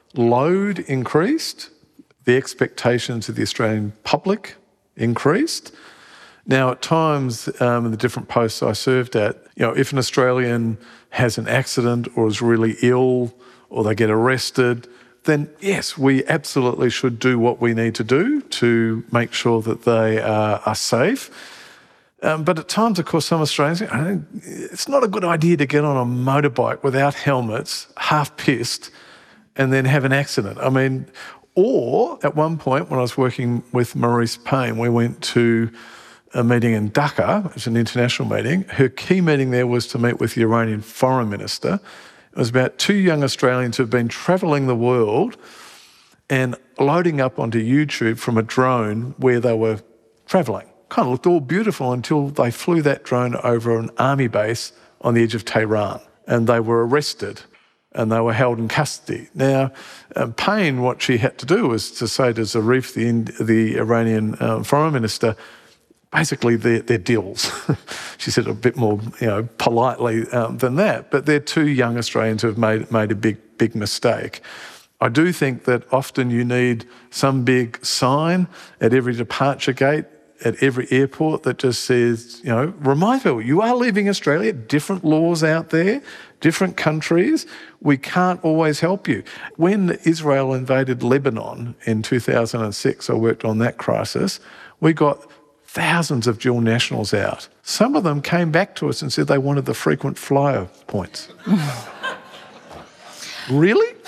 load increased, the expectations of the Australian public increased. Now, at times in the different posts I served at, if an Australian has an accident or is really ill or they get arrested, then yes, we absolutely should do what we need to do to make sure that they are safe. But at times, of course, some Australians think, it's not a good idea to get on a motorbike without helmets, half pissed, and then have an accident. Or at one point when I was working with Marise Payne, we went to a meeting in Dhaka, it's an international meeting. Her key meeting there was to meet with the Iranian foreign minister. It was about two young Australians who've been travelling the world and loading up onto YouTube from a drone where they were travelling. Kind of looked all beautiful until they flew that drone over an army base on the edge of Tehran, and they were arrested and they were held in custody. Now, Payne, what she had to do was to say to Zarif, the Iranian foreign minister, basically, they're dills. She said it a bit more, politely than that. But they're two young Australians who have made a big mistake. I do think that often you need some big sign at every departure gate, at every airport that just says, remind people, you are leaving Australia, different laws out there, different countries. We can't always help you. When Israel invaded Lebanon in 2006, I worked on that crisis, we got thousands of dual nationals out. Some of them came back to us and said they wanted the frequent flyer points. Really?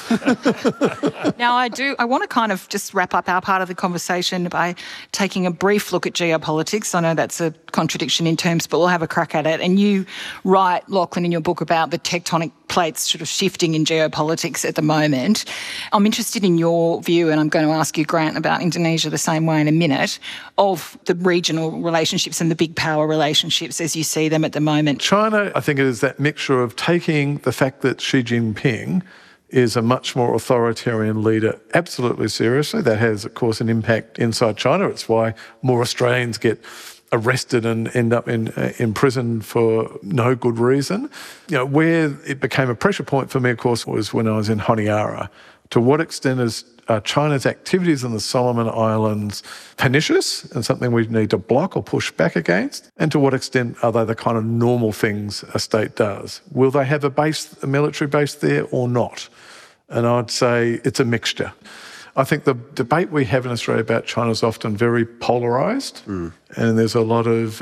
Now, I want to kind of just wrap up our part of the conversation by taking a brief look at geopolitics. I know that's a contradiction in terms, but we'll have a crack at it. And you write, Lachlan, in your book about the tectonic plates sort of shifting in geopolitics at the moment. I'm interested in your view, and I'm going to ask you, Grant, about Indonesia the same way in a minute, of the regional relationships and the big power relationships as you see them at the moment. China, I think it is that mixture of taking the fact that Xi Jinping is a much more authoritarian leader absolutely seriously. That has, of course, an impact inside China. It's why more Australians get arrested and end up in prison for no good reason. Where it became a pressure point for me, of course, was when I was in Honiara. To what extent is China's activities in the Solomon Islands pernicious and something we need to block or push back against? And to what extent are they the kind of normal things a state does? Will they have a military base there or not? And I'd say it's a mixture. I think the debate we have in Australia about China is often very polarised, and there's a lot of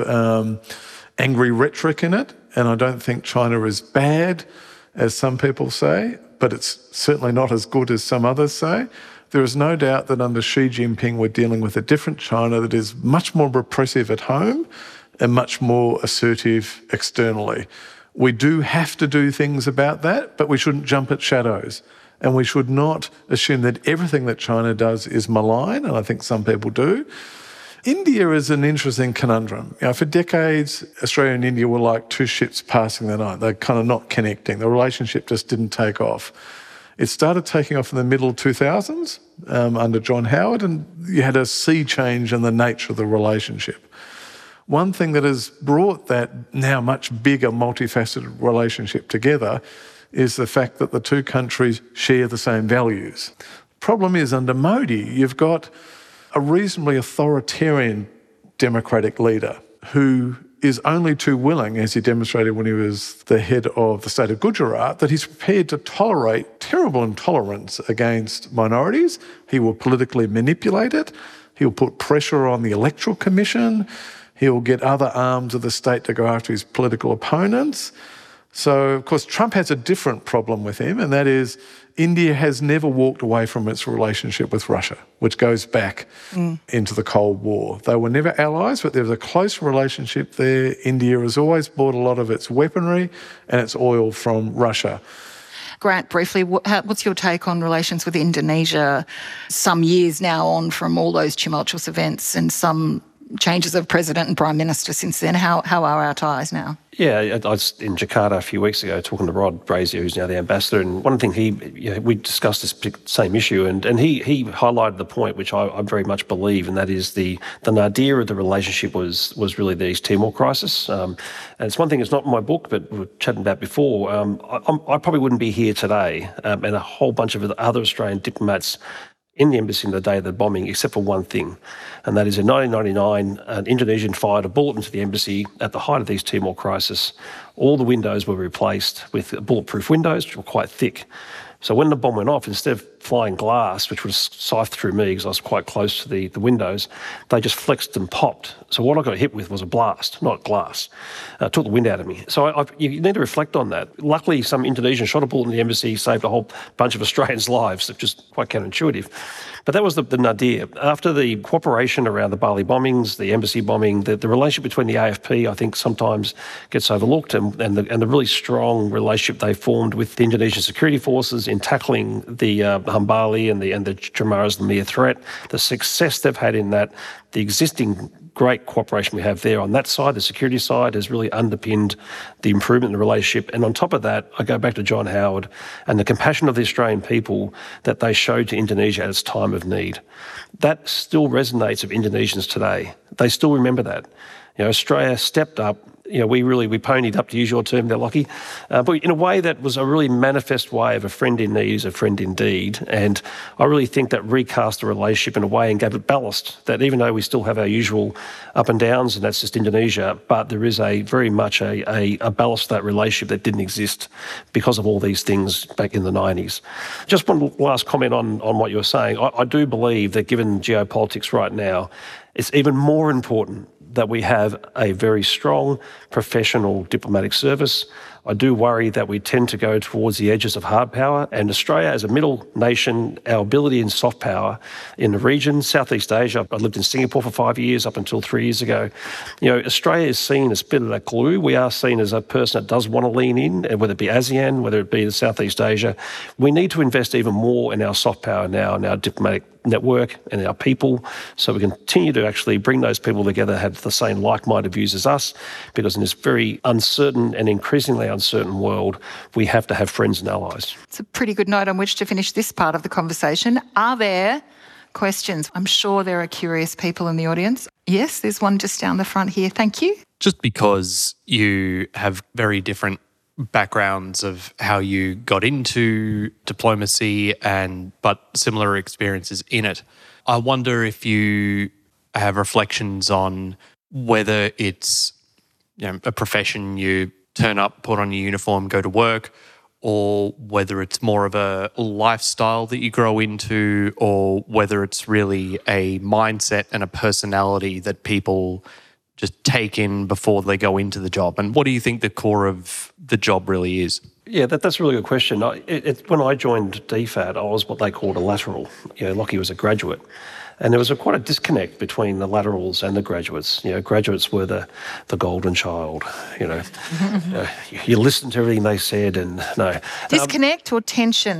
angry rhetoric in it, and I don't think China is bad, as some people say, but it's certainly not as good as some others say. There is no doubt that under Xi Jinping we're dealing with a different China that is much more repressive at home and much more assertive externally. We do have to do things about that, but we shouldn't jump at shadows. And we should not assume that everything that China does is malign, and I think some people do. India is an interesting conundrum. For decades, Australia and India were like two ships passing the night. They're kind of not connecting. The relationship just didn't take off. It started taking off in the middle 2000s under John Howard, and you had a sea change in the nature of the relationship. One thing that has brought that now much bigger, multifaceted relationship together is the fact that the two countries share the same values. Problem is, under Modi, you've got a reasonably authoritarian democratic leader who is only too willing, as he demonstrated when he was the head of the state of Gujarat, that he's prepared to tolerate terrible intolerance against minorities. He will politically manipulate it. He'll put pressure on the Electoral Commission. He'll get other arms of the state to go after his political opponents. So, of course, Trump has a different problem with him, and that is India has never walked away from its relationship with Russia, which goes back into the Cold War. They were never allies, but there was a close relationship there. India has always bought a lot of its weaponry and its oil from Russia. Grant, briefly, what's your take on relations with Indonesia some years now on from all those tumultuous events and some changes of president and prime minister since then? How are our ties now? Yeah, I was in Jakarta a few weeks ago talking to Rod Brazier, who's now the ambassador, and one thing we discussed this same issue, and he highlighted the point which I very much believe, and that is the nadir of the relationship was really the East Timor crisis. And it's one thing, it's not in my book, but we were chatting about before. I probably wouldn't be here today, and a whole bunch of other Australian diplomats in the embassy on the day of the bombing, except for one thing, and that is in 1999, an Indonesian fired a bullet into the embassy at the height of the East Timor crisis. All the windows were replaced with bulletproof windows, which were quite thick. So when the bomb went off, instead of flying glass, which was scythed through me because I was quite close to the windows, they just flexed and popped. So what I got hit with was a blast, not glass. It took the wind out of me. So you need to reflect on that. Luckily, some Indonesian shot a bullet in the embassy, saved a whole bunch of Australians' lives, which is quite counterintuitive. But that was the nadir. After the cooperation around the Bali bombings, the embassy bombing, the relationship between the AFP, I think, sometimes gets overlooked, and the really strong relationship they formed with the Indonesian security forces in tackling the Hambali and the Chamorros, the Mir threat, the success they've had in that, the existing great cooperation we have there on that side, the security side, has really underpinned the improvement in the relationship. And on top of that, I go back to John Howard and the compassion of the Australian people that they showed to Indonesia at its time of need. That still resonates with Indonesians today. They still remember that. Australia stepped up. We ponied up, to use your term there, Lockie, but in a way that was a really manifest way of a friend in need is a friend indeed. And I really think that recast the relationship in a way and gave it ballast, that even though we still have our usual up and downs, and that's just Indonesia, but there is very much a ballast to that relationship that didn't exist because of all these things back in the 90s. Just one last comment on what you were saying. I do believe that given geopolitics right now, it's even more important that we have a very strong professional diplomatic service. I do worry that we tend to go towards the edges of hard power, and Australia as a middle nation, our ability in soft power in the region, Southeast Asia, I lived in Singapore for 5 years up until 3 years ago. Australia is seen as a bit of that glue. We are seen as a person that does want to lean in, and whether it be ASEAN, whether it be the Southeast Asia. We need to invest even more in our soft power now, in our diplomatic network and our people, so we continue to actually bring those people together, have the same like-minded views as us, because in this very uncertain and increasingly uncertain world, we have to have friends and allies. It's a pretty good note on which to finish this part of the conversation. Are there questions? I'm sure there are curious people in the audience. Yes, there's one just down the front here. Thank you. Just because you have very different backgrounds of how you got into diplomacy but similar experiences in it, I wonder if you have reflections on whether it's a profession you turn up, put on your uniform, go to work, or whether it's more of a lifestyle that you grow into, or whether it's really a mindset and a personality that people just take in before they go into the job. And what do you think the core of the job really is? Yeah, that's a really good question. When I joined DFAT, I was what they called a lateral. Lockie was a graduate. And there was quite a disconnect between the laterals and the graduates. Graduates were the golden child. You listened to everything they said, and no. Disconnect or tension?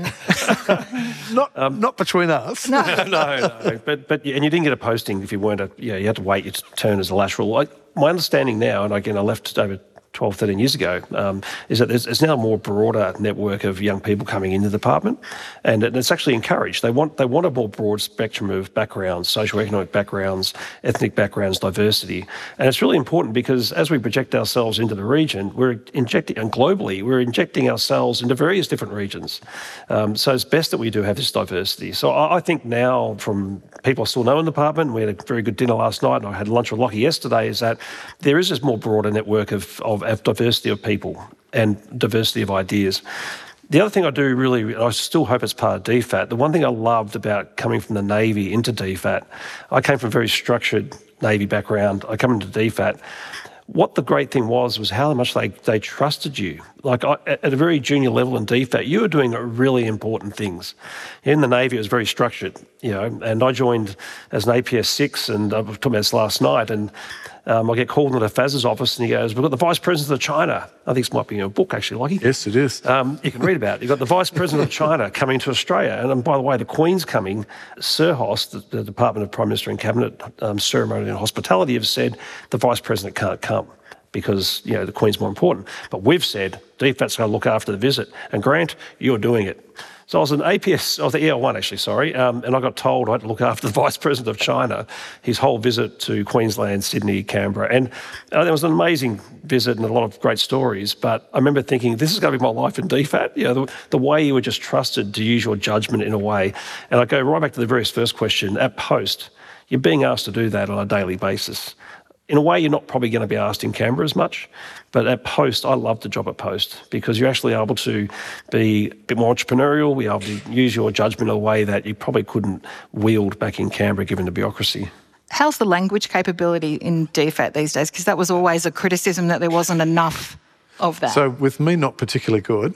Not between us. No. No. But and you didn't get a posting if you weren't you had to wait your turn as a lateral. My understanding now, and again, I left over 12, 13 years ago, is that there's now a more broader network of young people coming into the department, and it's actually encouraged. They want a more broad spectrum of backgrounds, socioeconomic backgrounds, ethnic backgrounds, diversity, and it's really important because as we project ourselves into the region, and globally, we're injecting ourselves into various different regions. So it's best that we do have this diversity. So I think now, from people I still know in the department, we had a very good dinner last night, and I had lunch with Lockie yesterday, is that there is this more broader network of diversity of people and diversity of ideas. The other thing I do really, I still hope it's part of DFAT, the one thing I loved about coming from the Navy into DFAT, I came from a very structured Navy background. I come into DFAT. What the great thing was how much they trusted you. At a very junior level in DFAT, you were doing really important things. In the Navy, it was very structured, and I joined as an APS 6, and I was talking about this last night, and I get called into FAS's office, and he goes, "We've got the Vice President of China." I think this might be in a book, actually, Lockie. Yes, it is. You can read about it. You've got the Vice President of China coming to Australia. And by the way, the Queen's coming. SIRHOS, the Department of Prime Minister and Cabinet Ceremony and Hospitality, have said the Vice President can't come because, the Queen's more important. But we've said DFAT's going to look after the visit. And Grant, you're doing it. So I was an APS, I was the EL1 actually, and I got told I had to look after the Vice President of China, his whole visit to Queensland, Sydney, Canberra. And it was an amazing visit and a lot of great stories, but I remember thinking, this is going to be my life in DFAT, the way you were just trusted to use your judgment in a way. And I go right back to the very first question, at Post, you're being asked to do that on a daily basis. In a way, you're not probably going to be asked in Canberra as much, but at Post, I love the job at Post because you're actually able to be a bit more entrepreneurial, be able to use your judgment in a way that you probably couldn't wield back in Canberra given the bureaucracy. How's the language capability in DFAT these days? Because that was always a criticism that there wasn't enough of that. So with me not particularly good,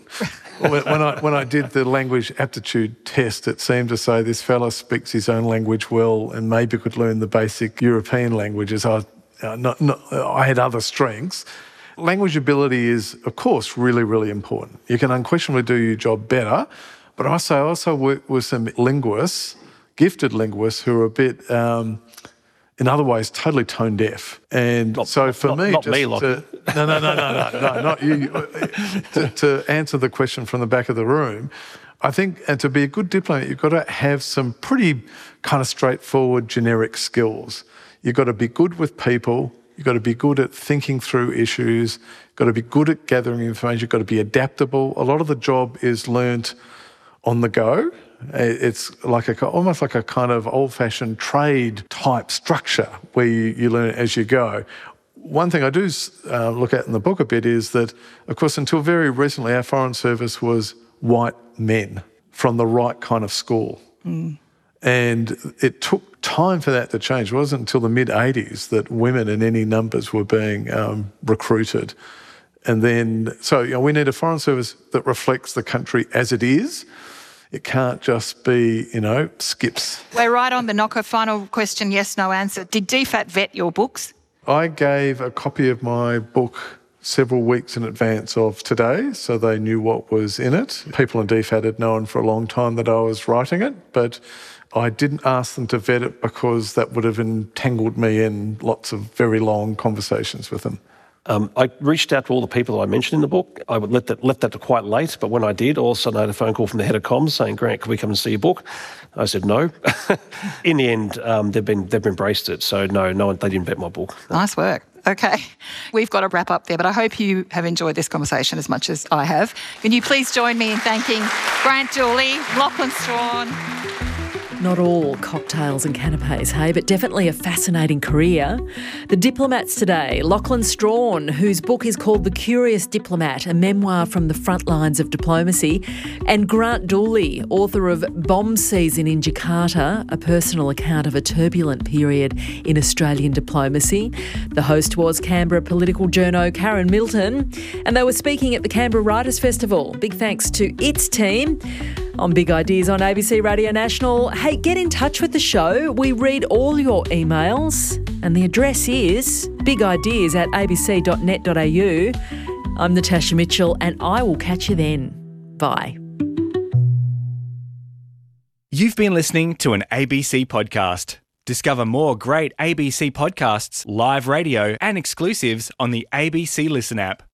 when I did the language aptitude test, it seemed to say this fella speaks his own language well and maybe could learn the basic European languages. I had other strengths. Language ability is, of course, really, really important. You can unquestionably do your job better, but I also work with some linguists, gifted linguists, who are a bit, in other ways, totally tone deaf. And not you. To answer the question from the back of the room, I think, and to be a good diplomat, you've got to have some pretty kind of straightforward, generic skills. You've got to be good with people. You've got to be good at thinking through issues. You've got to be good at gathering information. You've got to be adaptable. A lot of the job is learnt on the go. It's like almost like a kind of old-fashioned trade type structure where you learn as you go. One thing I do look at in the book a bit is that, of course, until very recently, our Foreign Service was white men from the right kind of school. Mm. And it took time for that to change. It wasn't until the mid-'80s that women in any numbers were being recruited. And then, we need a Foreign Service that reflects the country as it is. It can't just be, skips. We're right on the knocker. Final question, yes, no answer. Did DFAT vet your books? I gave a copy of my book several weeks in advance of today, so they knew what was in it. People in DFAT had known for a long time that I was writing it, but I didn't ask them to vet it because that would have entangled me in lots of very long conversations with them. I reached out to all the people that I mentioned in the book. I would left that to quite late, but when I did, all of a sudden I had a phone call from the head of comms saying, "Grant, can we come and see your book?" I said no. In the end, they've embraced it. So no, they didn't vet my book. Nice work. Okay, we've got to wrap up there, but I hope you have enjoyed this conversation as much as I have. Can you please join me in thanking Grant Dooley, Lachlan Strachan. Not all cocktails and canapes, hey, but definitely a fascinating career. The diplomats today, Lachlan Strachan, whose book is called The Curious Diplomat, a memoir from the front lines of diplomacy, and Grant Dooley, author of Bomb Season in Jakarta, a personal account of a turbulent period in Australian diplomacy. The host was Canberra political journo Karen Milton, and they were speaking at the Canberra Writers' Festival. Big thanks to its team. On Big Ideas on ABC Radio National. Hey, get in touch with the show. We read all your emails and the address is bigideas@abc.net.au. I'm Natasha Mitchell and I will catch you then. Bye. You've been listening to an ABC podcast. Discover more great ABC podcasts, live radio and exclusives on the ABC Listen app.